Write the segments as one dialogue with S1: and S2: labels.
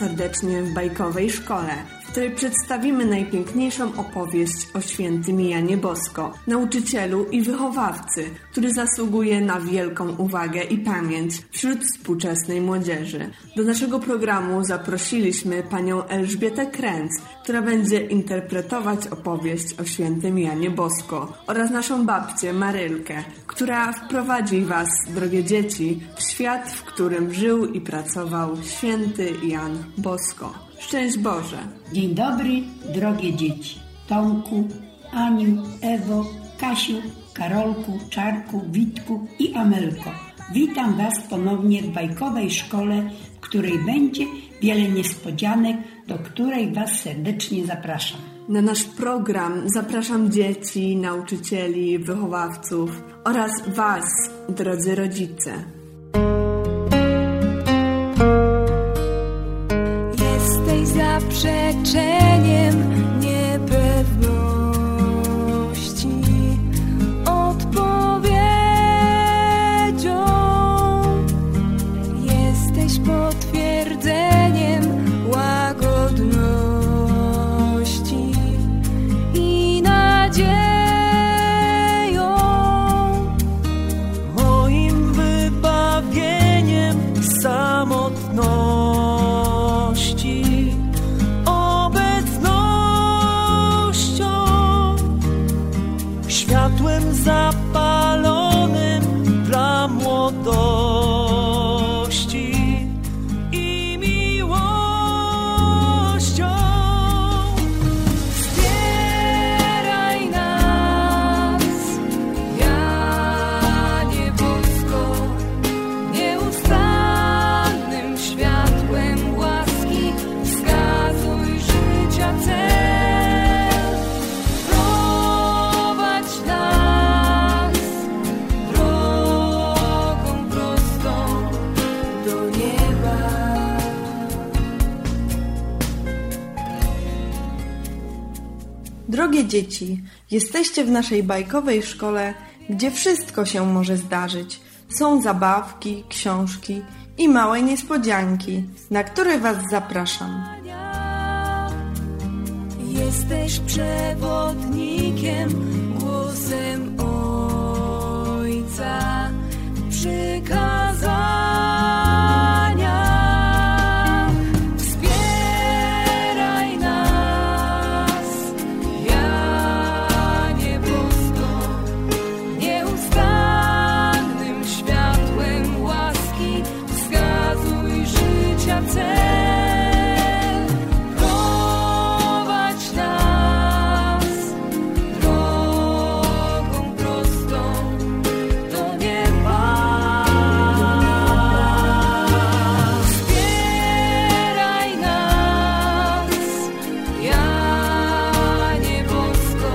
S1: serdecznie w bajkowej szkole, w której przedstawimy najpiękniejszą opowieść o świętym Janie Bosko, nauczycielu i wychowawcy, który zasługuje na wielką uwagę i pamięć wśród współczesnej młodzieży. Do naszego programu zaprosiliśmy panią Elżbietę Kręc, która będzie interpretować opowieść o świętym Janie Bosko, oraz naszą babcię Marylkę, która wprowadzi was, drogie dzieci, w świat, w którym żył i pracował święty Jan Bosko. Szczęść Boże!
S2: Dzień dobry, drogie dzieci. Tomku, Aniu, Ewo, Kasiu, Karolku, Czarku, Witku i Amelko. Witam was ponownie w bajkowej szkole, w której będzie wiele niespodzianek, do której was serdecznie zapraszam.
S1: Na nasz program zapraszam dzieci, nauczycieli, wychowawców oraz was, drodzy rodzice.
S3: Jesteś zaprzeczeniem niepewności, odpowiedzią. Jesteś potwierdzeniem łagodności i nadzieją.
S4: Moim wybawieniem samotności, obecnością, światłem zapalonym dla młodości i miłością.
S3: Wspieraj nas, Janie Bosko, nieustannym światłem łaski, wskazuj życia cel. Prowadź nas drogą prostą do nieba.
S5: Drogie dzieci, jesteście w naszej bajkowej szkole, gdzie wszystko się może zdarzyć. Są zabawki, książki i małe niespodzianki, na które was zapraszam.
S3: Jesteś przewodnikiem, głosem Ojca, przykazania. Wspieraj nas, Janie Bosko, nieustannym światłem łaski, wskazuj życia cel. Prowadź nas drogą prostą do nieba. Wspieraj nas, Janie Bosko,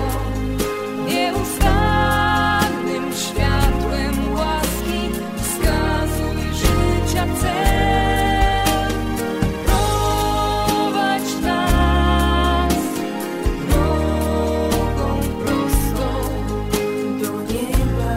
S3: nieustannym światłem łaski, wskazuj życia cel. Prowadź nas drogą prostą do nieba.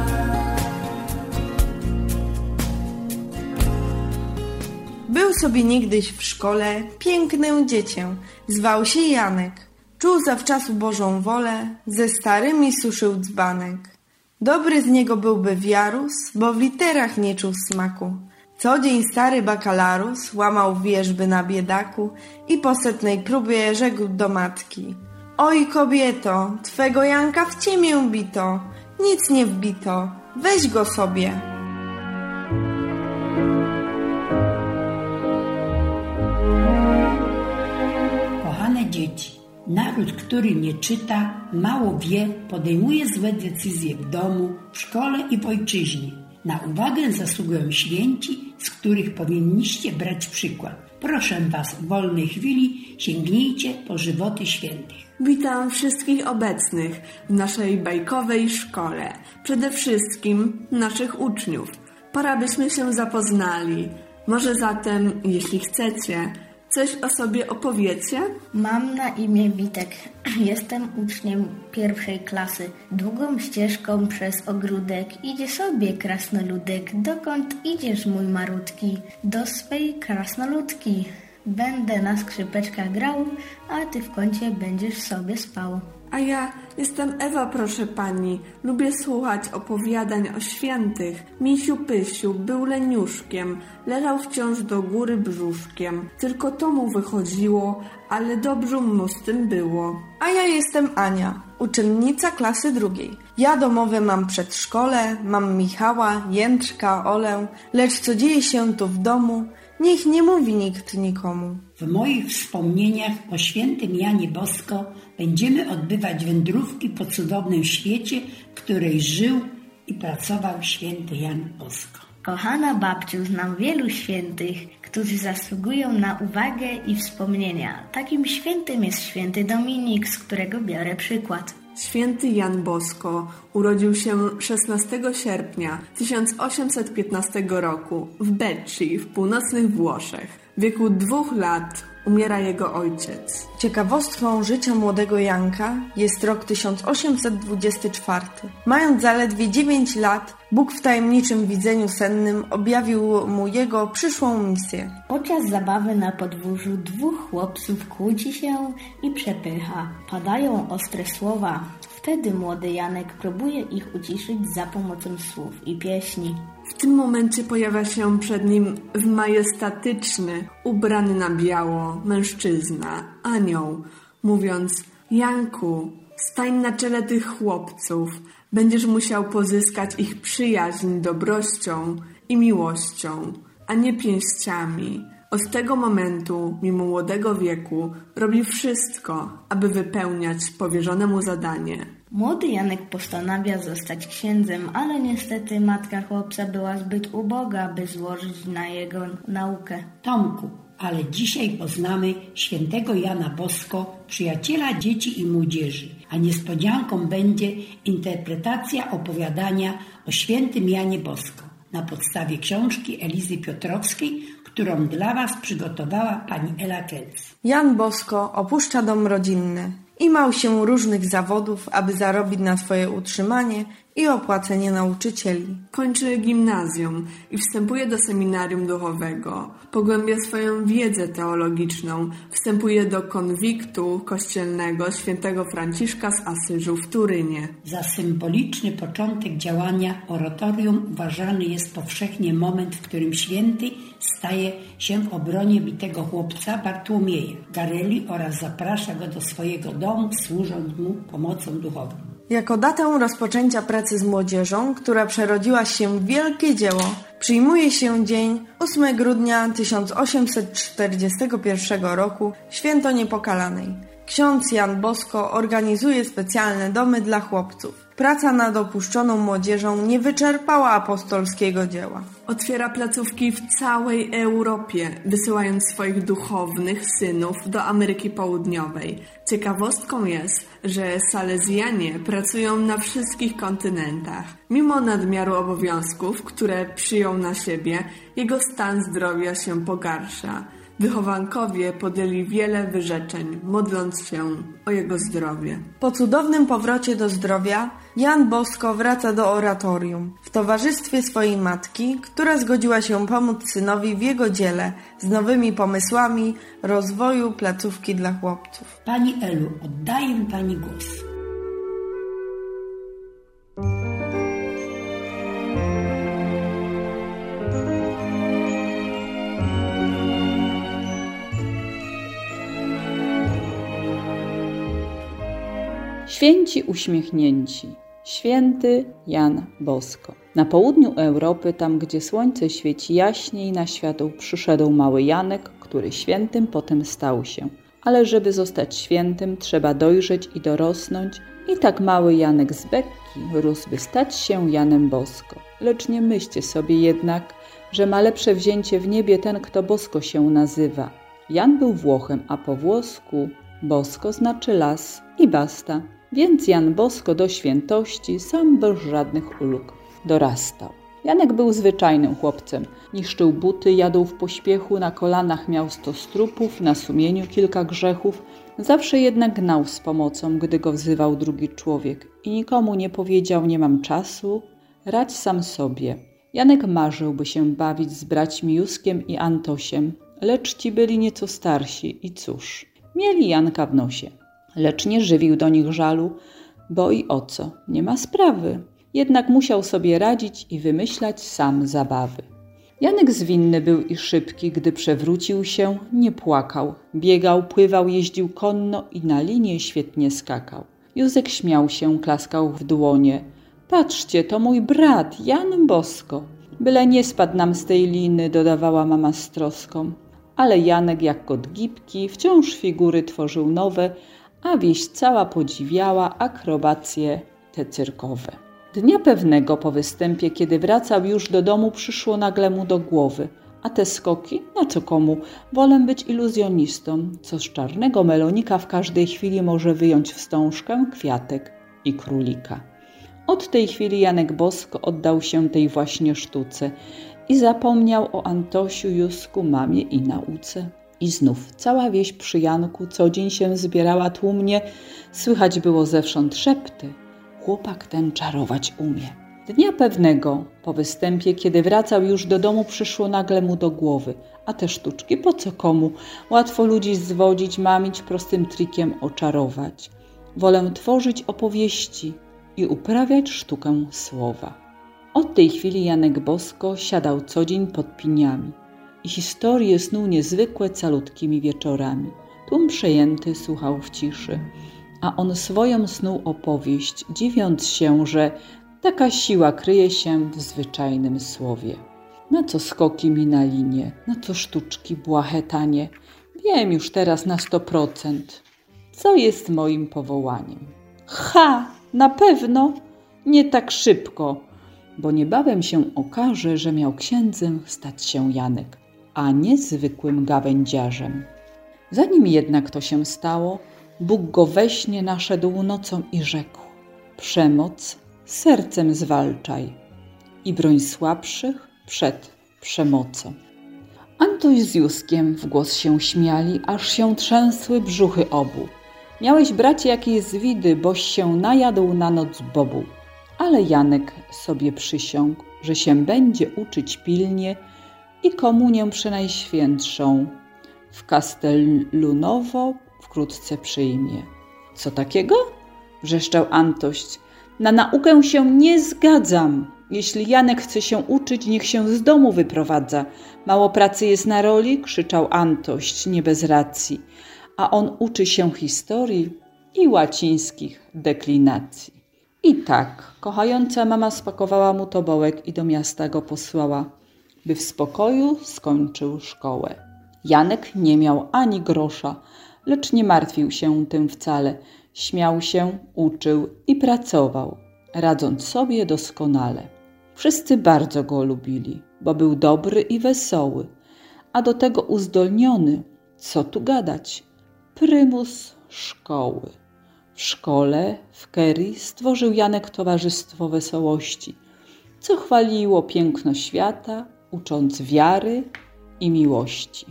S5: Był sobie niegdyś w szkole piękny dziecię, zwał się Janek. Czuł zawczasu Bożą wolę, ze starymi suszył dzbanek. Dobry z niego byłby wiarus, bo w literach nie czuł smaku. Co dzień stary bakalarus łamał wierzby na biedaku i po 100 próbie rzekł do matki: Oj kobieto, twego Janka w ciemię bito, nic nie wbito, weź go sobie.
S2: Kochane dzieci, naród, który nie czyta, mało wie, podejmuje złe decyzje w domu, w szkole i w ojczyźnie. Na uwagę zasługują święci, z których powinniście brać przykład. Proszę was, w wolnej chwili sięgnijcie po żywoty świętych.
S1: Witam wszystkich obecnych w naszej bajkowej szkole, przede wszystkim naszych uczniów. Pora byśmy się zapoznali. Może zatem, jeśli chcecie, coś o sobie opowiecie?
S6: Mam na imię Witek. Jestem uczniem 1. klasy. Długą ścieżką przez ogródek idzie sobie krasnoludek. Dokąd idziesz, mój marutki? Do swej krasnoludki. Będę na skrzypeczkach grał, a ty w kącie będziesz sobie spał.
S1: A ja jestem Ewa, proszę pani. Lubię słuchać opowiadań o świętych. Misiu Pysiu był leniuszkiem, leżał wciąż do góry brzuszkiem. Tylko to mu wychodziło, ale dobrze mu z tym było. A ja jestem Ania, uczennica klasy 2. Ja domowe mam przedszkole, mam Michała, Jędrzka, Olę, lecz co dzieje się tu w domu, niech nie mówi nikt nikomu.
S2: W moich wspomnieniach o świętym Janie Bosko będziemy odbywać wędrówki po cudownym świecie, w której żył i pracował święty Jan Bosko.
S6: Kochana babciu, znam wielu świętych, którzy zasługują na uwagę i wspomnienia. Takim świętym jest święty Dominik, z którego biorę przykład.
S1: Święty Jan Bosko urodził się 16 sierpnia 1815 roku w Becci w północnych Włoszech. W wieku 2 lat umiera jego ojciec. Ciekawostką życia młodego Janka jest rok 1824. Mając zaledwie 9 lat, Bóg w tajemniczym widzeniu sennym objawił mu jego przyszłą misję.
S6: Podczas zabawy na podwórzu 2 chłopców kłóci się i przepycha. Padają ostre słowa. Wtedy młody Janek próbuje ich uciszyć za pomocą słów i pieśni.
S1: W tym momencie pojawia się przed nim w majestatyczny, ubrany na biało mężczyzna, anioł, mówiąc: Janku, stań na czele tych chłopców, będziesz musiał pozyskać ich przyjaźń dobrością i miłością, a nie pięściami. Od tego momentu, mimo młodego wieku, robi wszystko, aby wypełniać powierzone mu zadanie.
S6: Młody Janek postanawia zostać księdzem, ale niestety matka chłopca była zbyt uboga, by złożyć na jego naukę.
S2: Tomku, ale dzisiaj poznamy świętego Jana Bosko, przyjaciela dzieci i młodzieży, a niespodzianką będzie interpretacja opowiadania o świętym Janie Bosko na podstawie książki Elizy Piotrowskiej, którą dla Was przygotowała pani Ela Kelc.
S1: Jan Bosko opuszcza dom rodzinny i mał się różnych zawodów, aby zarobić na swoje utrzymanie i opłacenie nauczycieli. Kończy gimnazjum i wstępuje do seminarium duchowego. Pogłębia swoją wiedzę teologiczną. Wstępuje do konwiktu kościelnego świętego Franciszka z Asyżu w Turynie.
S2: Za symboliczny początek działania oratorium uważany jest powszechnie moment, w którym święty staje się w obronie bitego chłopca Bartłomieja Gareli oraz zaprasza go do swojego domu, służąc mu pomocą duchową.
S1: Jako datę rozpoczęcia pracy z młodzieżą, która przerodziła się w wielkie dzieło, przyjmuje się dzień 8 grudnia 1841 roku, święto Niepokalanej. Ksiądz Jan Bosko organizuje specjalne domy dla chłopców. Praca nad opuszczoną młodzieżą nie wyczerpała apostolskiego dzieła. Otwiera placówki w całej Europie, wysyłając swoich duchownych synów do Ameryki Południowej. Ciekawostką jest, że salezjanie pracują na wszystkich kontynentach. Mimo nadmiaru obowiązków, które przyjął na siebie, jego stan zdrowia się pogarsza. Wychowankowie podjęli wiele wyrzeczeń, modląc się o jego zdrowie. Po cudownym powrocie do zdrowia Jan Bosko wraca do oratorium w towarzystwie swojej matki, która zgodziła się pomóc synowi w jego dziele z nowymi pomysłami rozwoju placówki dla chłopców.
S2: Pani Elu, oddaję Pani głos.
S7: Święci uśmiechnięci. Święty Jan Bosko. Na południu Europy, tam gdzie słońce świeci jaśniej, na świat przyszedł mały Janek, który świętym potem stał się. Ale żeby zostać świętym, trzeba dojrzeć i dorosnąć. I tak mały Janek z Bekki rósł, by stać się Janem Bosko. Lecz nie myślcie sobie jednak, że ma lepsze wzięcie w niebie ten, kto Bosko się nazywa. Jan był Włochem, a po włosku Bosko znaczy las i basta. Więc Jan Bosko do świętości sam bez żadnych ulg dorastał. Janek był zwyczajnym chłopcem. Niszczył buty, jadł w pośpiechu, na kolanach miał 100 strupów, na sumieniu kilka grzechów. Zawsze jednak gnał z pomocą, gdy go wzywał drugi człowiek. I nikomu nie powiedział: nie mam czasu, radź sam sobie. Janek marzył, by się bawić z braćmi Józkiem i Antosiem. lecz ci byli nieco starsi i cóż, mieli Janka w nosie. Lecz nie żywił do nich żalu, bo i o co, nie ma sprawy. Jednak musiał sobie radzić i wymyślać sam zabawy. Janek zwinny był i szybki, gdy przewrócił się, nie płakał. Biegał, pływał, jeździł konno i na linie świetnie skakał. Józek śmiał się, klaskał w dłonie. Patrzcie, to mój brat, Jan Bosko. Byle nie spadł nam z tej liny, dodawała mama z troską. Ale Janek, jak kot gibki, wciąż figury tworzył nowe, a wieś cała podziwiała akrobacje te cyrkowe. Dnia pewnego po występie, kiedy wracał już do domu, przyszło nagle mu do głowy. A te skoki? Na co komu? Wolę być iluzjonistą, co z czarnego melonika w każdej chwili może wyjąć wstążkę, kwiatek i królika. Od tej chwili Janek Bosko oddał się tej właśnie sztuce i zapomniał o Antosiu, Józku, mamie i nauce. I znów cała wieś przy Janku co dzień się zbierała tłumnie, słychać było zewsząd szepty. Chłopak ten czarować umie. Dnia pewnego po występie, kiedy wracał już do domu, przyszło nagle mu do głowy. A te sztuczki po co komu? Łatwo ludzi zwodzić, mamić, prostym trikiem oczarować. Wolę tworzyć opowieści i uprawiać sztukę słowa. Od tej chwili Janek Bosko siadał co dzień pod piniami i historie snuł niezwykłe calutkimi wieczorami. Tłum przejęty słuchał w ciszy, a on swoją snuł opowieść, dziwiąc się, że taka siła kryje się w zwyczajnym słowie. Na co skoki mi na linie, na co sztuczki błahe tanie, wiem już teraz na 100%, co jest moim powołaniem. Ha! Na pewno nie tak szybko, bo niebawem się okaże, że miał księdzem stać się Janek, a nie zwykłym gawędziarzem. Zanim jednak to się stało, Bóg go we śnie naszedł nocą i rzekł: przemoc sercem zwalczaj i broń słabszych przed przemocą. Antoś z Józkiem w głos się śmiali, aż się trzęsły brzuchy obu. Miałeś, bracie, jakieś zwidy, boś się najadł na noc bobu. Ale Janek sobie przysiągł, że się będzie uczyć pilnie i komunię przenajświętszą w Castellunowo wkrótce przyjmie. Co takiego? Wrzeszczał Antoś. Na naukę się nie zgadzam. Jeśli Janek chce się uczyć, niech się z domu wyprowadza. Mało pracy jest na roli? Krzyczał Antoś, nie bez racji. A on uczy się historii i łacińskich deklinacji. I tak, kochająca mama spakowała mu tobołek i do miasta go posłała, by w spokoju skończył szkołę. Janek nie miał ani grosza, lecz nie martwił się tym wcale. Śmiał się, uczył i pracował, radząc sobie doskonale. Wszyscy bardzo go lubili, bo był dobry i wesoły, a do tego uzdolniony, co tu gadać, prymus szkoły. W szkole w Kerii stworzył Janek towarzystwo wesołości, co chwaliło piękno świata, ucząc wiary i miłości.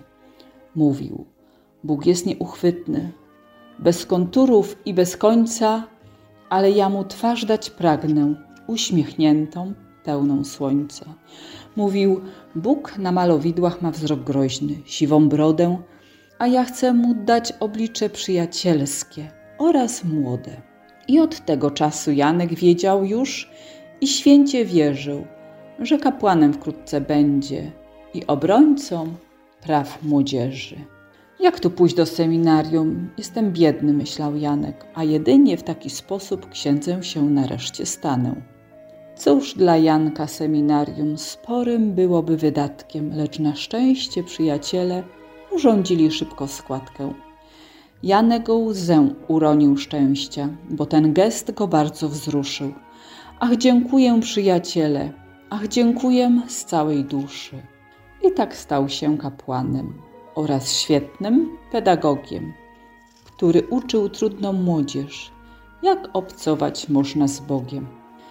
S7: Mówił: Bóg jest nieuchwytny, bez konturów i bez końca, ale ja mu twarz dać pragnę, uśmiechniętą, pełną słońca. Mówił: Bóg na malowidłach ma wzrok groźny, siwą brodę, a ja chcę mu dać oblicze przyjacielskie oraz młode. I od tego czasu Janek wiedział już i święcie wierzył, że kapłanem wkrótce będzie i obrońcą praw młodzieży. Jak tu pójść do seminarium? Jestem biedny, myślał Janek, a jedynie w taki sposób księdzem się nareszcie stanę. Cóż dla Janka seminarium, sporym byłoby wydatkiem, lecz na szczęście przyjaciele urządzili szybko składkę. Janek łzę uronił szczęścia, bo ten gest go bardzo wzruszył. Ach, dziękuję, przyjaciele, ach, dziękuję z całej duszy. I tak stał się kapłanem oraz świetnym pedagogiem, który uczył trudną młodzież, jak obcować można z Bogiem.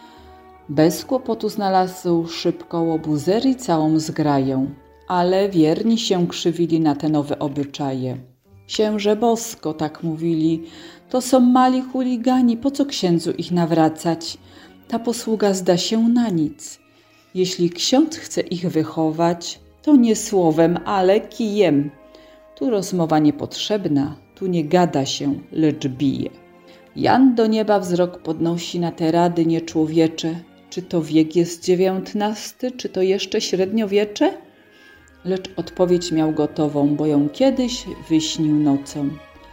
S7: Bez kłopotu znalazł szybko łobuzerii całą zgraję, ale wierni się krzywili na te nowe obyczaje. Księże Bosko, tak mówili, to są mali chuligani, po co księdzu ich nawracać? Ta posługa zda się na nic. Jeśli ksiądz chce ich wychować, To nie słowem, ale kijem. Tu rozmowa niepotrzebna, tu nie gada się, lecz bije. Jan do nieba wzrok podnosi na te rady nieczłowiecze. Czy to wiek jest XIX, czy to jeszcze średniowiecze? Lecz odpowiedź miał gotową, bo ją kiedyś wyśnił nocą.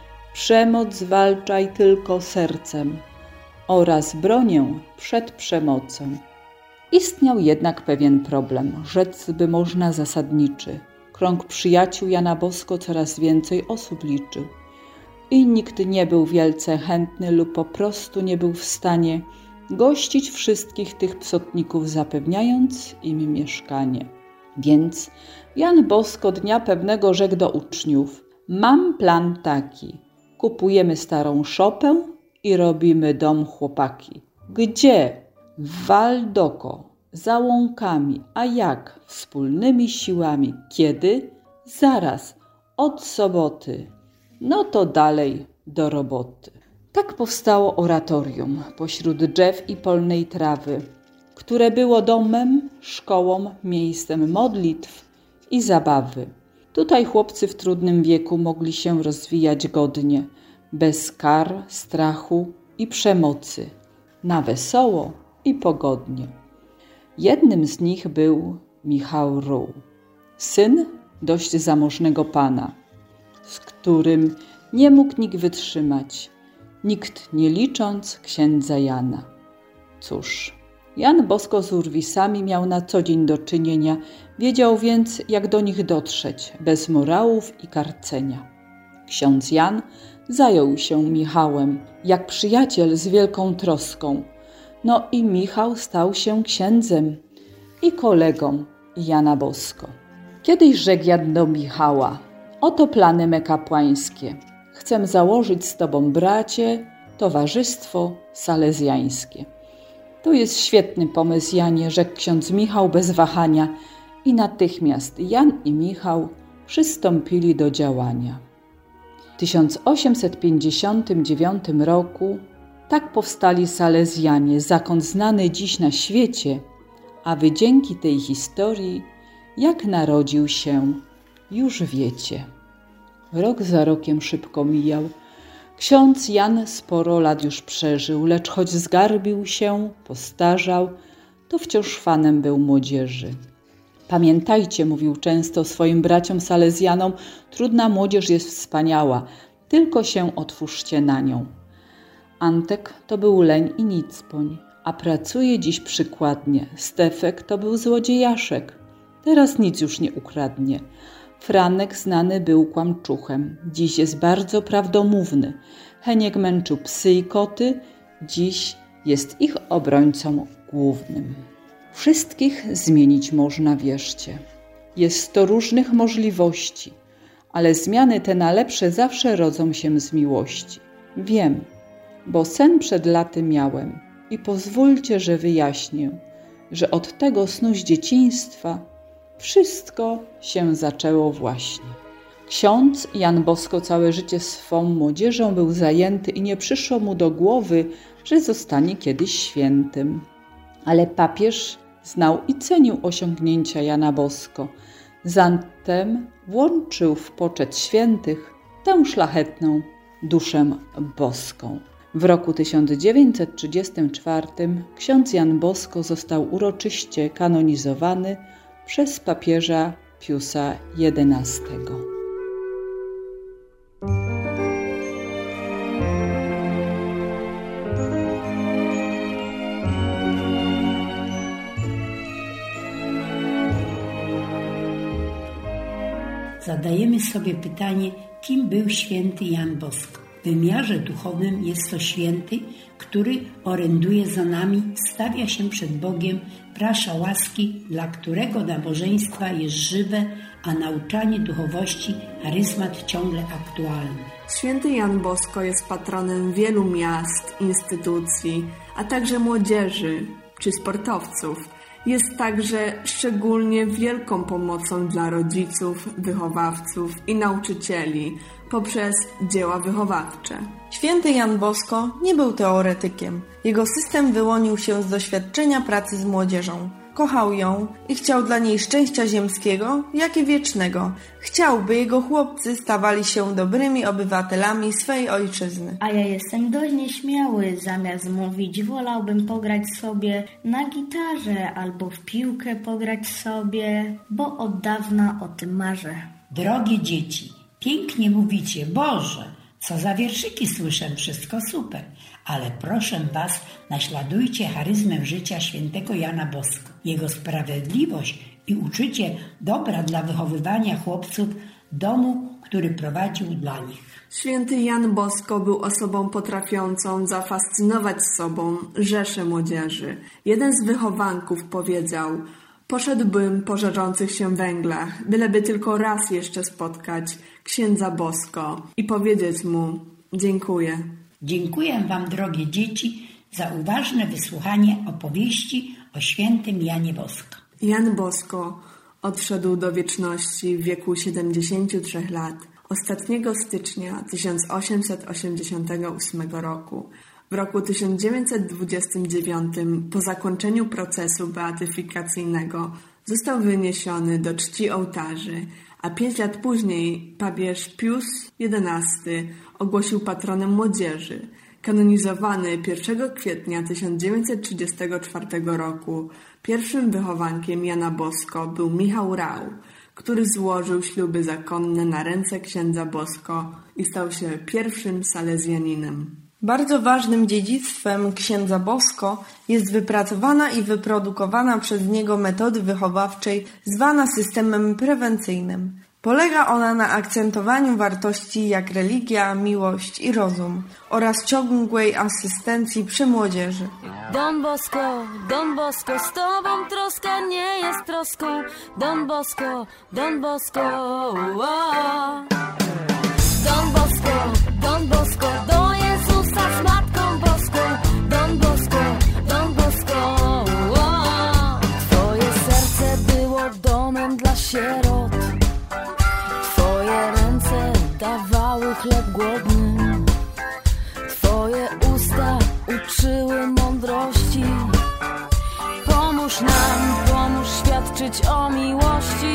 S7: Przemoc zwalczaj tylko sercem oraz bronię przed przemocą. Istniał jednak pewien problem, rzec by można zasadniczy. Krąg przyjaciół Jana Bosko coraz więcej osób liczył. I nikt nie był wielce chętny lub po prostu nie był w stanie gościć wszystkich tych psotników, zapewniając im mieszkanie. Więc Jan Bosko dnia pewnego rzekł do uczniów: mam plan taki, kupujemy starą szopę i robimy dom chłopaki. Gdzie? W Waldoko, za łąkami. A jak? Wspólnymi siłami. Kiedy? Zaraz, od soboty. No to dalej do roboty. Tak powstało oratorium pośród drzew i polnej trawy, które było domem, szkołą, miejscem modlitw i zabawy. Tutaj chłopcy w trudnym wieku mogli się rozwijać godnie, bez kar, strachu i przemocy, na wesoło i pogodnie. Jednym z nich był Michał Rół, syn dość zamożnego pana, z którym nie mógł nikt wytrzymać, nikt nie licząc księdza Jana. Cóż, Jan Bosko z urwisami miał na co dzień do czynienia, wiedział więc, jak do nich dotrzeć, bez morałów i karcenia. Ksiądz Jan zajął się Michałem, jak przyjaciel z wielką troską. No i Michał stał się księdzem i kolegą Jana Bosko. Kiedyś rzekł Jan do Michała: oto plany me kapłańskie. Chcę założyć z tobą, bracie, towarzystwo salezjańskie. To jest świetny pomysł, Janie, rzekł ksiądz Michał bez wahania. I natychmiast Jan i Michał przystąpili do działania. W 1859 roku tak powstali Salezjanie, zakon znany dziś na świecie, a wy dzięki tej historii, jak narodził się, już wiecie. Rok za rokiem szybko mijał. Ksiądz Jan sporo lat już przeżył, lecz choć zgarbił się, postarzał, to wciąż fanem był młodzieży. Pamiętajcie, mówił często swoim braciom salezjanom, trudna młodzież jest wspaniała, tylko się otwórzcie na nią. Antek to był leń i nicpoń, a pracuje dziś przykładnie. Stefek to był złodziejaszek, teraz nic już nie ukradnie. Franek znany był kłamczuchem, dziś jest bardzo prawdomówny. Heniek męczył psy i koty, dziś jest ich obrońcą głównym. Wszystkich zmienić można, wierzcie. Jest 100 różnych możliwości, ale zmiany te na lepsze zawsze rodzą się z miłości. Wiem, bo sen przed laty miałem i pozwólcie, że wyjaśnię, że od tego snu z dzieciństwa wszystko się zaczęło właśnie. Ksiądz Jan Bosko całe życie swą młodzieżą był zajęty i nie przyszło mu do głowy, że zostanie kiedyś świętym. Ale papież znał i cenił osiągnięcia Jana Bosko. Zatem włączył w poczet świętych tę szlachetną duszę boską. W roku 1934 ksiądz Jan Bosko został uroczyście kanonizowany przez papieża Piusa XI.
S2: Zadajemy sobie pytanie, kim był święty Jan Bosko. W wymiarze duchowym jest to święty, który oręduje za nami, stawia się przed Bogiem, prasza łaski, dla którego nabożeństwa jest żywe, a nauczanie duchowości, charyzmat ciągle aktualny.
S1: Święty Jan Bosko jest patronem wielu miast, instytucji, a także młodzieży czy sportowców. Jest także szczególnie wielką pomocą dla rodziców, wychowawców i nauczycieli poprzez dzieła wychowawcze.
S5: Święty Jan Bosko nie był teoretykiem. Jego system wyłonił się z doświadczenia pracy z młodzieżą. Kochał ją i chciał dla niej szczęścia ziemskiego, jak i wiecznego. Chciał, by jego chłopcy stawali się dobrymi obywatelami swej ojczyzny.
S6: A ja jestem dość nieśmiały, zamiast mówić wolałbym pograć sobie na gitarze albo w piłkę pograć sobie, bo od dawna o tym marzę.
S2: Drogie dzieci, pięknie mówicie, Boże, co za wierszyki słyszę, wszystko super, ale proszę was, naśladujcie charyzmę życia świętego Jana Bosko, jego sprawiedliwość i uczucie dobra dla wychowywania chłopców w domu, który prowadził dla nich.
S1: Święty Jan Bosko był osobą potrafiącą zafascynować sobą rzeszę młodzieży. Jeden z wychowanków powiedział: poszedłbym po żarzących się węglach, byleby tylko raz jeszcze spotkać księdza Bosko i powiedzieć mu: dziękuję.
S2: Dziękuję wam, drogie dzieci, za uważne wysłuchanie opowieści o świętym Janie Bosko.
S1: Jan Bosko odszedł do wieczności w wieku 73 lat, ostatniego stycznia 1888 roku. W roku 1929, po zakończeniu procesu beatyfikacyjnego, został wyniesiony do czci ołtarzy, a 5 lat później papież Pius XI ogłosił patronem młodzieży. Kanonizowany 1 kwietnia 1934 roku, pierwszym wychowankiem Jana Bosko był Michał Rau, który złożył śluby zakonne na ręce księdza Bosko i stał się pierwszym salezjaninem.
S5: Bardzo ważnym dziedzictwem księdza Bosko jest wypracowana i wyprodukowana przez niego metody wychowawczej zwana systemem prewencyjnym. Polega ona na akcentowaniu wartości jak religia, miłość i rozum oraz ciągłej asystencji przy młodzieży.
S3: Don Bosko, z tobą troska nie jest troską. Don Bosko, oh. Don Bosko, do Jezusa z Matką Boską. Don Bosko, oh. Twoje serce było domem dla sierot. Twoje ręce dawały chleb głodnym. Twoje usta uczyły mądrości. Pomóż nam, pomóż świadczyć o miłości.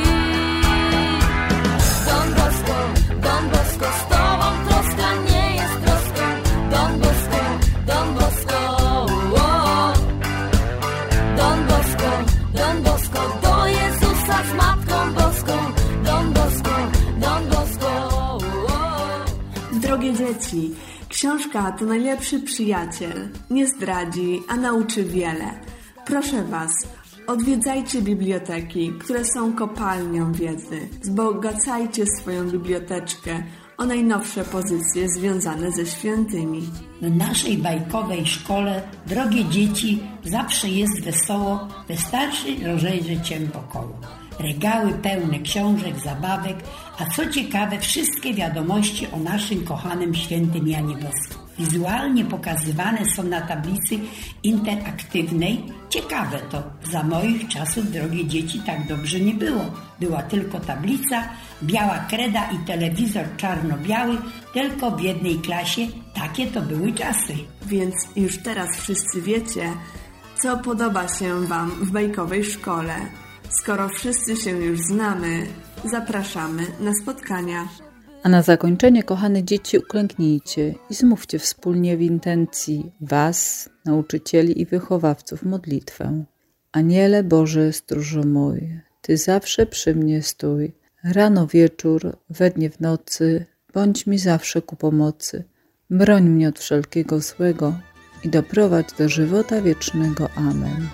S3: Don Bosko, z tobą troska nie jest troską. Don Bosko, oh. Don Bosko, do Jezusa z Matką Boską. Don Bosko, oh.
S1: Drogie dzieci, książka to najlepszy przyjaciel. Nie zdradzi, a nauczy wiele. Proszę was, odwiedzajcie biblioteki, które są kopalnią wiedzy. Wzbogacajcie swoją biblioteczkę o najnowsze pozycje związane ze świętymi.
S2: W naszej bajkowej szkole, drogie dzieci, zawsze jest wesoło, wystarczy rozejrzeć się wokoło. Regały pełne książek, zabawek, a co ciekawe, wszystkie wiadomości o naszym kochanym świętym Janie Bosku. Wizualnie pokazywane są na tablicy interaktywnej. Ciekawe to, za moich czasów, drogie dzieci, tak dobrze nie było. Była tylko tablica, biała kreda i telewizor czarno-biały, tylko w jednej klasie. Takie to były czasy.
S1: Więc już teraz wszyscy wiecie, co podoba się wam w bajkowej szkole. Skoro wszyscy się już znamy, zapraszamy na spotkania.
S7: A na zakończenie, kochane dzieci, uklęknijcie i zmówcie wspólnie w intencji was, nauczycieli i wychowawców, modlitwę. Aniele Boże, stróżo mój, Ty zawsze przy mnie stój. Rano, wieczór, we dnie, w nocy, bądź mi zawsze ku pomocy. Broń mnie od wszelkiego złego i doprowadź do żywota wiecznego. Amen.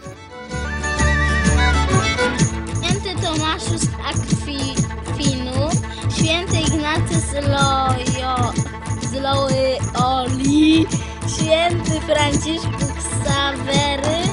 S8: Święty Tomaszu z Akwinu, święty Ignacy z Loyoli, święty Franciszek Ksawery,